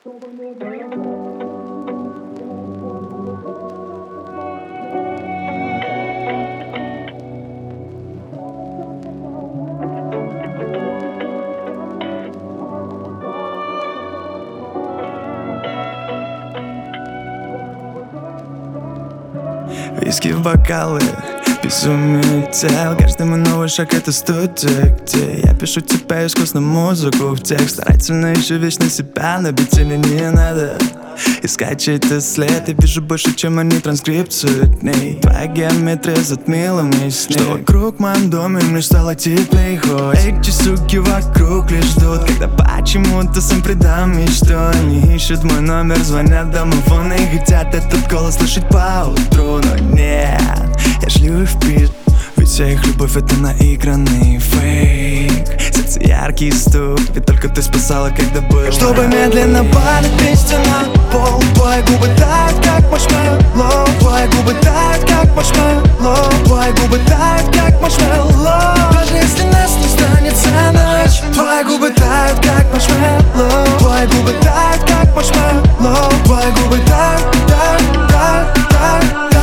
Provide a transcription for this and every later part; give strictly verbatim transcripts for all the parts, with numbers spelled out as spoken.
Виски в бокалы, безумие тел. Каждый мой новый шаг — это студия, где я пишу тебе искусную музыку в текст. Старательно ищу вечно себя, но бить мне не надо искать чей-то след. Я вижу больше, чем они транскрипцию дней. Твоя геометрия затмила мне снег. Что вокруг в моем доме мне стало теплее. Хоть эти суки вокруг лишь ждут, когда почему-то сам предам мечту. Они ищут мой номер, звонят домофон и хотят этот голос слышать поутру. Но нет, я шлю их в пизд, ведь вся их любовь — это наигранный фейк. Сердце яркий стук, ведь только ты спасала, когда было. Чтобы медленно падать вместе на пол. Твои губы тают, как маршмеллоу. Твои губы тают, как маршмеллоу. Твои губы тают, как маршмеллоу. Даже если нас не останется ночь. Твои губы тают, как маршмеллоу. Твои губы тают, как маршмеллоу. Твои губы тают, тают, тают, тают,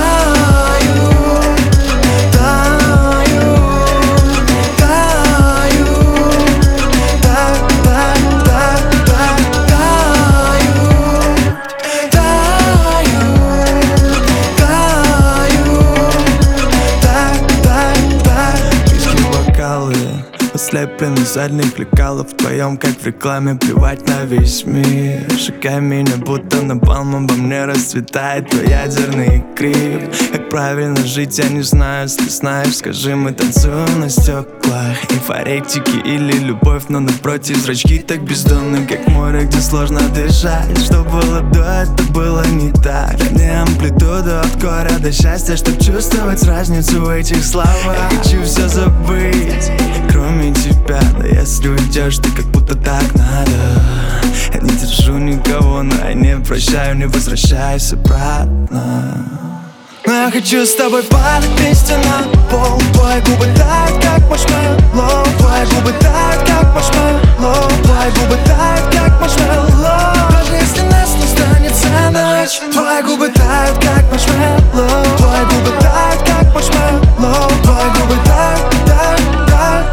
слепленный задних лекалов вдвоем, как в рекламе, плевать на весь мир. Шагай меня, будто напалм обо мне расцветает твой ядерный крик. Как правильно жить, я не знаю, если знаешь, скажи, мы танцуем на стеклах. Эйфоректики или любовь, но напротив зрачки так бездонны, как море, где сложно дышать. Что было до, это было не так. Не амплитуду от горя до счастья, чтоб чувствовать разницу в этих словах. Я хочу все забыть, кроме тебя, но если уйдешь, ты как будто так надо. Я не держу никого, но я не прощаю, не возвращайся обратно. Но я хочу с тобой падать вместе на пол. Твои губы тают, как маршмеллоу. Твои губы тают, как маршмеллоу. Твои губы тают, как маршмеллоу. Даже если нас не останется ночь. Твои губы тают, как маршмеллоу. Твои губы тают, как маршмеллоу. Твои губы тают, тают, тают.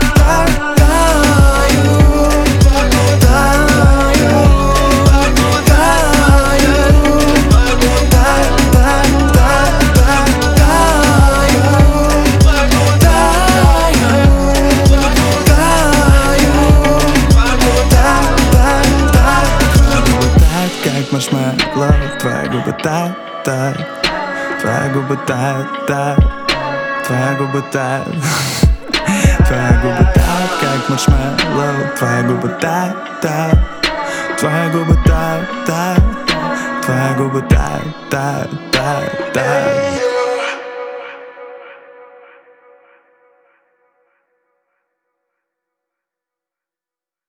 Маршмеллоу, твои губы тают, тают. Твои губы тают, тают. Твои губы тают. Твои губы тают, как маршмеллоу. Твои губы тают, тают. Твои губы тают, тают. Твои губы тают, тают, тают, тают.